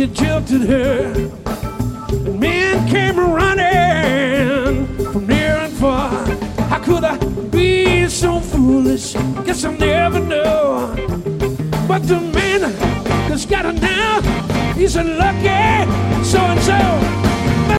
he jilted her. And men came running from near and far. How could I be so foolish? Guess I'll never know. But the man that's got her now, he's a lucky so-and-so.